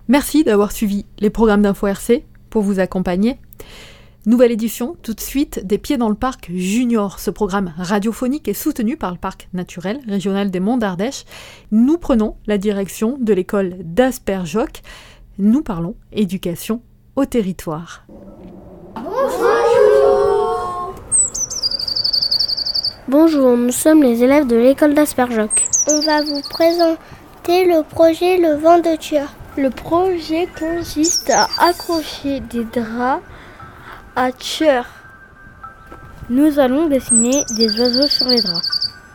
Merci d'avoir suivi les programmes d'Info RC pour vous accompagner. Nouvelle édition, tout de suite, des Pieds dans le Parc Junior. Ce programme radiophonique est soutenu par le Parc naturel régional des Monts d'Ardèche. Nous prenons la direction de l'école d'Asperjoc. Nous parlons éducation au territoire. Bonjour, nous sommes les élèves de l'école d'Asperjoc. On va vous présenter le projet Le Vent de Tueur. Le projet consiste à accrocher des draps à tueurs. Nous allons dessiner des oiseaux sur les draps.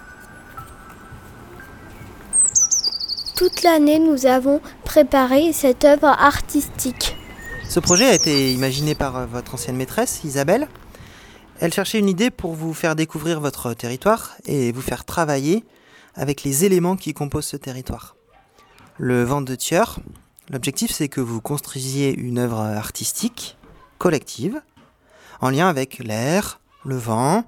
Toute l'année, nous avons préparé cette œuvre artistique. Ce projet a été imaginé par votre ancienne maîtresse, Isabelle. Elle cherchait une idée pour vous faire découvrir votre territoire et vous faire travailler avec les éléments qui composent ce territoire. Le Vent de Tueur, l'objectif c'est que vous construisiez une œuvre artistique, collective, en lien avec l'air, le vent,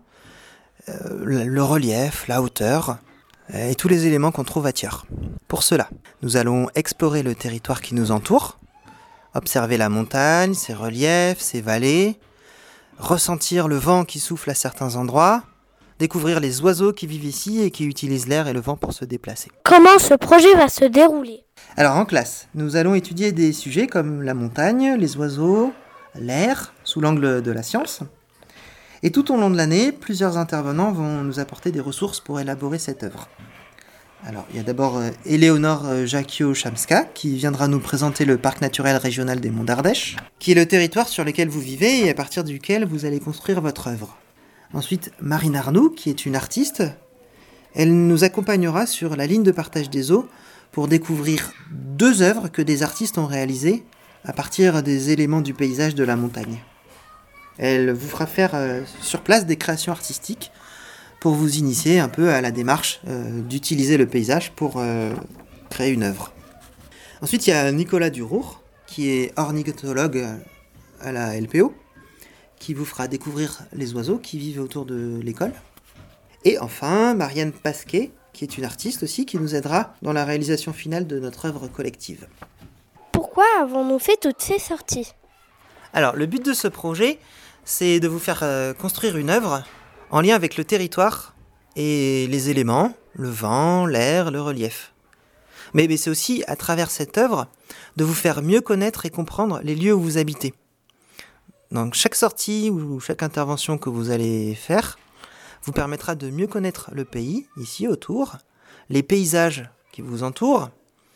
le relief, la hauteur et tous les éléments qu'on trouve à Thieur. Pour cela, nous allons explorer le territoire qui nous entoure, observer la montagne, ses reliefs, ses vallées, ressentir le vent qui souffle à certains endroits, découvrir les oiseaux qui vivent ici et qui utilisent l'air et le vent pour se déplacer. Comment ce projet va se dérouler ? Alors en classe, nous allons étudier des sujets comme la montagne, les oiseaux, l'air, sous l'angle de la science. Et tout au long de l'année, plusieurs intervenants vont nous apporter des ressources pour élaborer cette œuvre. Alors, il y a d'abord Éléonore Jacquio-Chamska, qui viendra nous présenter le parc naturel régional des Monts d'Ardèche, qui est le territoire sur lequel vous vivez et à partir duquel vous allez construire votre œuvre. Ensuite, Marine Arnoux, qui est une artiste. Elle nous accompagnera sur la ligne de partage des eaux pour découvrir 2 œuvres que des artistes ont réalisées à partir des éléments du paysage de la montagne. Elle vous fera faire sur place des créations artistiques pour vous initier un peu à la démarche d'utiliser le paysage pour créer une œuvre. Ensuite, il y a Nicolas Durour, qui est ornithologue à la LPO, qui vous fera découvrir les oiseaux qui vivent autour de l'école. Et enfin, Marianne Pasquet, qui est une artiste aussi, qui nous aidera dans la réalisation finale de notre œuvre collective. Pourquoi avons-nous fait toutes ces sorties ? Alors, le but de ce projet, c'est de vous faire construire une œuvre en lien avec le territoire et les éléments, le vent, l'air, le relief. Mais c'est aussi, à travers cette œuvre, de vous faire mieux connaître et comprendre les lieux où vous habitez. Donc, chaque sortie ou chaque intervention que vous allez faire vous permettra de mieux connaître le pays, ici autour, les paysages qui vous entourent,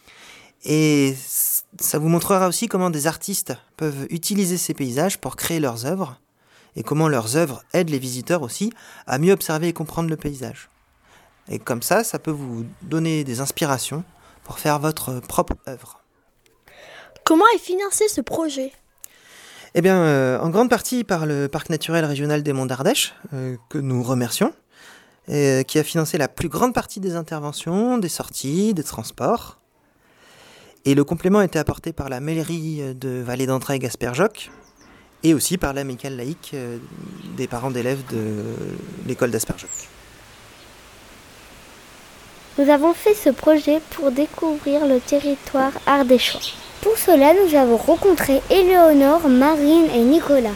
et ça vous montrera aussi comment des artistes peuvent utiliser ces paysages pour créer leurs œuvres, et comment leurs œuvres aident les visiteurs aussi à mieux observer et comprendre le paysage. Et comme ça peut vous donner des inspirations pour faire votre propre œuvre. Comment est financé ce projet ? Eh bien, en grande partie par le Parc naturel régional des Monts d'Ardèche, que nous remercions, qui a financé la plus grande partie des interventions, des sorties, des transports. Et le complément a été apporté par la mairie de Vallée d'Entraigues Asperjoc, et aussi par l'amicale laïque des parents d'élèves de l'école d'Asperjoc. Nous avons fait ce projet pour découvrir le territoire ardéchois. Pour cela, nous avons rencontré Éléonore, Marine et Nicolas.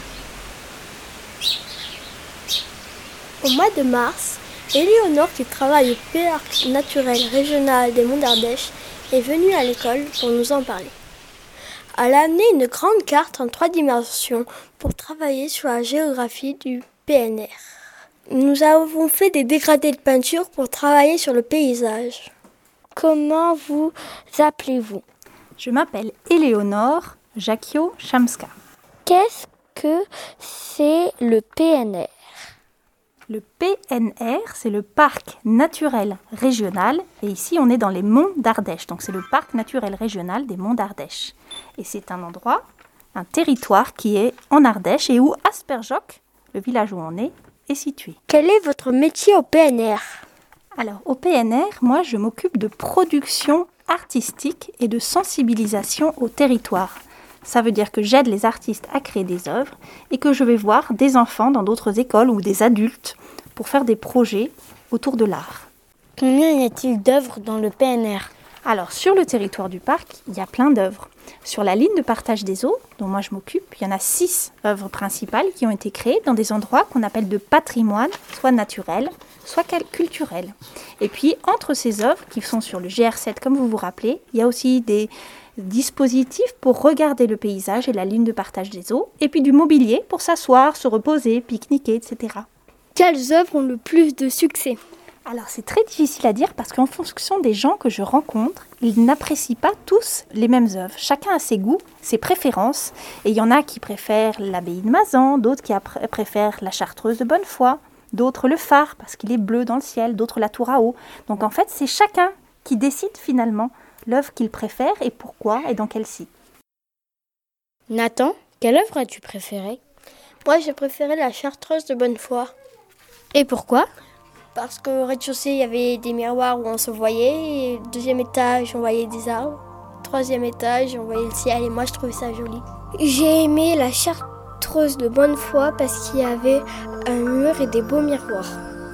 Au mois de mars, Éléonore, qui travaille au parc naturel régional des Monts d'Ardèche, est venue à l'école pour nous en parler. Elle a amené une grande carte en 3 dimensions pour travailler sur la géographie du PNR. Nous avons fait des dégradés de peinture pour travailler sur le paysage. Comment vous appelez-vous ? Je m'appelle Éléonore Jacquio-Chamska. Qu'est-ce que c'est le PNR ? Le PNR, c'est le parc naturel régional. Et ici, on est dans les Monts d'Ardèche. Donc, c'est le parc naturel régional des Monts d'Ardèche. Et c'est un endroit, un territoire qui est en Ardèche et où Asperjoc, le village où on est situé. Quel est votre métier au PNR ? Alors, au PNR, moi, je m'occupe de production artistique et de sensibilisation au territoire. Ça veut dire que j'aide les artistes à créer des œuvres et que je vais voir des enfants dans d'autres écoles ou des adultes pour faire des projets autour de l'art. Combien y a-t-il d'œuvres dans le PNR ? Alors, sur le territoire du parc, il y a plein d'œuvres. Sur la ligne de partage des eaux, dont moi je m'occupe, il y en a 6 œuvres principales qui ont été créées dans des endroits qu'on appelle de patrimoine, soit naturel, soit culturel. Et puis, entre ces œuvres qui sont sur le GR7, comme vous vous rappelez, il y a aussi des dispositifs pour regarder le paysage et la ligne de partage des eaux, et puis du mobilier pour s'asseoir, se reposer, pique-niquer, etc. Quelles œuvres ont le plus de succès ? Alors c'est très difficile à dire parce qu'en fonction des gens que je rencontre, ils n'apprécient pas tous les mêmes œuvres. Chacun a ses goûts, ses préférences. Et il y en a qui préfèrent l'abbaye de Mazan, d'autres qui préfèrent la Chartreuse de Bonnefoy, d'autres le phare parce qu'il est bleu dans le ciel, d'autres la tour à eau. Donc en fait c'est chacun qui décide finalement l'œuvre qu'il préfère et pourquoi et dans quel site. Nathan, quelle œuvre as-tu préférée ? Moi, j'ai préféré la Chartreuse de Bonnefoy. Et pourquoi ? Parce qu'au rez-de-chaussée, il y avait des miroirs où on se voyait. Et au 2e étage, on voyait des arbres. 3e étage, on voyait le ciel. Et moi, je trouvais ça joli. J'ai aimé la Chartreuse de Bonnefoy parce qu'il y avait un mur et des beaux miroirs.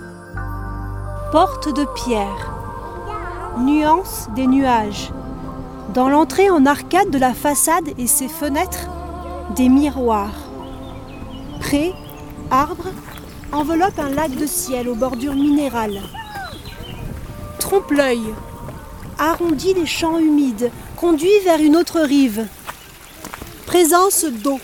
Porte de pierre. Nuance des nuages. Dans l'entrée en arcade de la façade et ses fenêtres, des miroirs. Prés, arbres, enveloppe un lac de ciel aux bordures minérales. Trompe-l'œil, arrondit les champs humides, conduit vers une autre rive. Présence d'eau.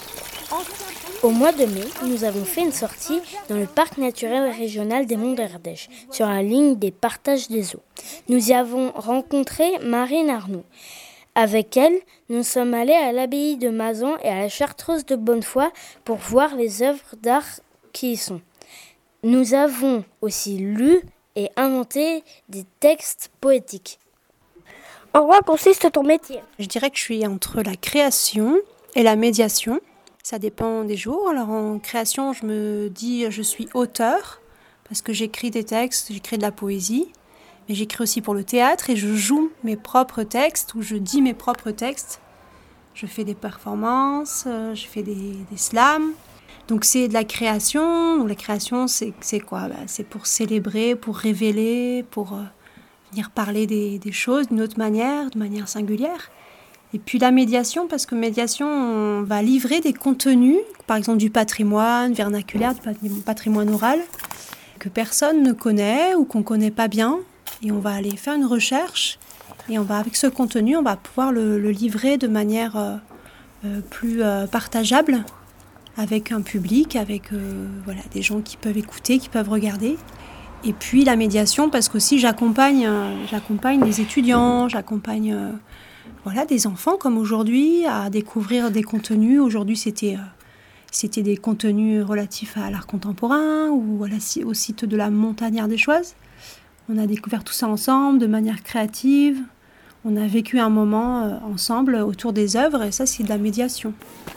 Au mois de mai, nous avons fait une sortie dans le parc naturel régional des Monts d'Ardèche, sur la ligne des partages des eaux. Nous y avons rencontré Marine Arnoux. Avec elle, nous sommes allés à l'abbaye de Mazan et à la Chartreuse de Bonnefoy pour voir les œuvres d'art qui y sont. Nous avons aussi lu et inventé des textes poétiques. En quoi consiste ton métier ? Je dirais que je suis entre la création et la médiation. Ça dépend des jours. Alors en création, je me dis je suis auteur parce que j'écris des textes, j'écris de la poésie. Mais j'écris aussi pour le théâtre et je joue mes propres textes ou je dis mes propres textes. Je fais des performances, je fais des slams. Donc c'est de la création. Donc la création, c'est quoi ? C'est pour célébrer, pour révéler, pour venir parler des choses d'une autre manière, de manière singulière. Et puis la médiation, parce que médiation, on va livrer des contenus, par exemple du patrimoine vernaculaire, du patrimoine oral, que personne ne connaît ou qu'on ne connaît pas bien. Et on va aller faire une recherche et avec ce contenu, on va pouvoir le livrer de manière plus partageable avec un public, avec des gens qui peuvent écouter, qui peuvent regarder. Et puis la médiation, parce qu'aussi j'accompagne des étudiants, j'accompagne des enfants comme aujourd'hui à découvrir des contenus. Aujourd'hui, c'était des contenus relatifs à l'art contemporain ou au site de la Montagnère des Choises. On a découvert tout ça ensemble, de manière créative. On a vécu un moment ensemble autour des œuvres et ça, c'est de la médiation.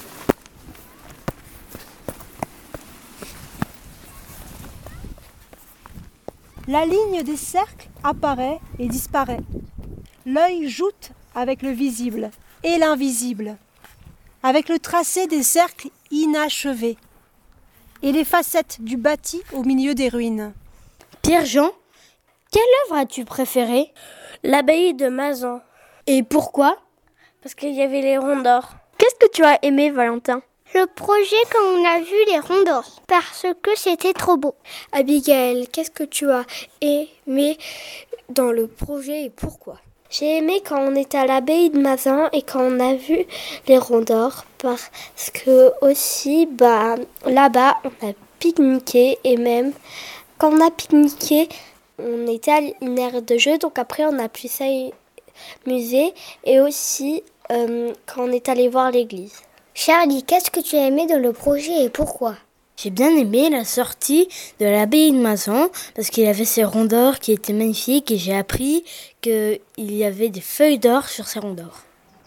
La ligne des cercles apparaît et disparaît. L'œil joute avec le visible et l'invisible, avec le tracé des cercles inachevés et les facettes du bâti au milieu des ruines. Pierre-Jean, quelle œuvre as-tu préférée ? L'abbaye de Mazan. Et pourquoi ? Parce qu'il y avait les ronds d'or. Qu'est-ce que tu as aimé, Valentin ? Le projet quand on a vu les ronds d'or, parce que c'était trop beau. Abigail, qu'est-ce que tu as aimé dans le projet et pourquoi ? J'ai aimé quand on était à l'abbaye de Mazan et quand on a vu les ronds d'or, parce que aussi, là-bas, on a pique-niqué et quand on a pique-niqué, on était à une aire de jeu, donc après on a pu s'amuser et aussi quand on est allé voir l'église. Charlie, qu'est-ce que tu as aimé dans le projet et pourquoi ? J'ai bien aimé la sortie de l'abbaye de Mazan parce qu'il y avait ces ronds d'or qui étaient magnifiques et j'ai appris qu'il y avait des feuilles d'or sur ces ronds d'or.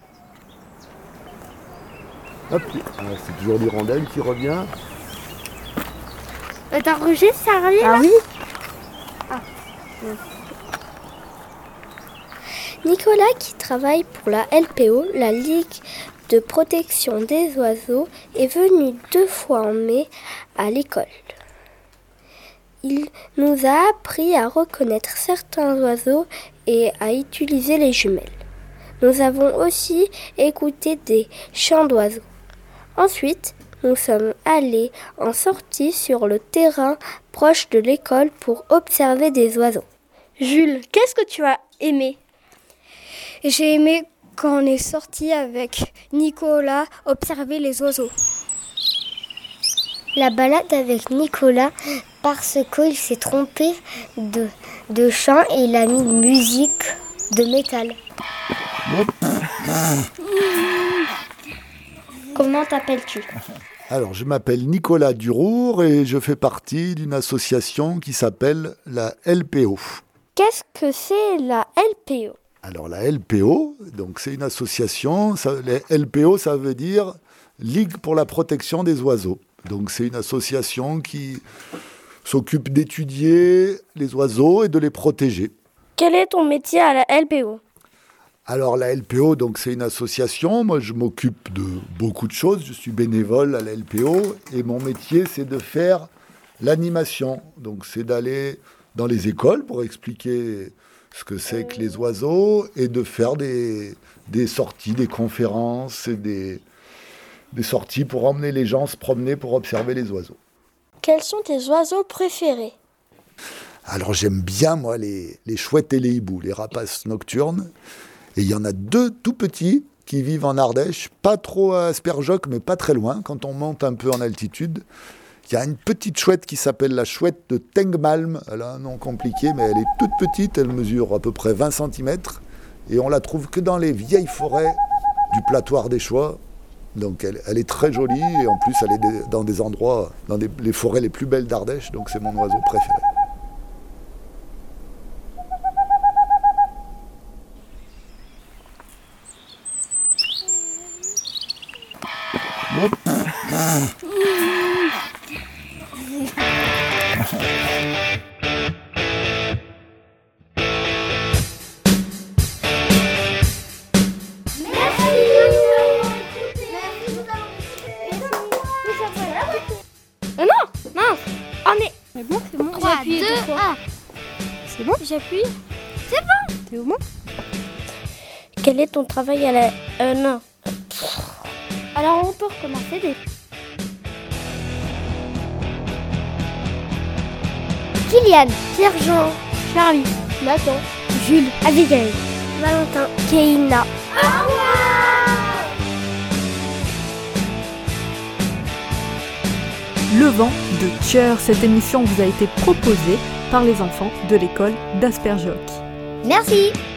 Hop, c'est toujours l'hirondelle qui revient. T'as enregistré, Charlie ? Ah oui. Nicolas, qui travaille pour la LPO, la Ligue de protection des oiseaux, est venu 2 fois en mai à l'école. Il nous a appris à reconnaître certains oiseaux et à utiliser les jumelles. Nous avons aussi écouté des chants d'oiseaux. Ensuite, nous sommes allés en sortie sur le terrain proche de l'école pour observer des oiseaux. Jules, qu'est-ce que tu as aimé ? J'ai aimé quand on est sorti avec Nicolas observer les oiseaux. La balade avec Nicolas parce qu'il s'est trompé de chant et il a mis une musique de métal. Comment t'appelles-tu ? Alors, je m'appelle Nicolas Durour et je fais partie d'une association qui s'appelle la LPO. Qu'est-ce que c'est la LPO ? Alors, la LPO, donc, c'est une association. Les LPO, ça veut dire Ligue pour la protection des oiseaux. Donc, c'est une association qui s'occupe d'étudier les oiseaux et de les protéger. Quel est ton métier à la LPO ? Alors la LPO, donc c'est une association. Moi, je m'occupe de beaucoup de choses. Je suis bénévole à la LPO et mon métier, c'est de faire l'animation. Donc c'est d'aller dans les écoles pour expliquer ce que c'est que les oiseaux et de faire des sorties, des conférences et des sorties pour emmener les gens se promener pour observer les oiseaux. Quels sont tes oiseaux préférés ? Alors j'aime bien, moi, les chouettes et les hiboux, les rapaces nocturnes. Et il y en a 2 tout petits qui vivent en Ardèche, pas trop à Asperjoc, mais pas très loin, quand on monte un peu en altitude. Il y a une petite chouette qui s'appelle la chouette de Tengmalm. Elle a un nom compliqué, mais elle est toute petite, elle mesure à peu près 20 cm. Et on la trouve que dans les vieilles forêts du plateau ardéchois. Donc elle est très jolie, et en plus elle est dans des endroits, dans les forêts les plus belles d'Ardèche, donc c'est mon oiseau préféré. C'est bon, 3, 2, 1. C'est bon ? J'appuie. T'es au moins ? Quel est ton travail à la... non. Alors on peut recommencer. Kylian, Pierre-Jean, Charlie, Nathan, Jules, Abigail, Valentin, Keïna. Le vent de Tcheur, cette émission vous a été proposée par les enfants de l'école d'Asperjoc. merci.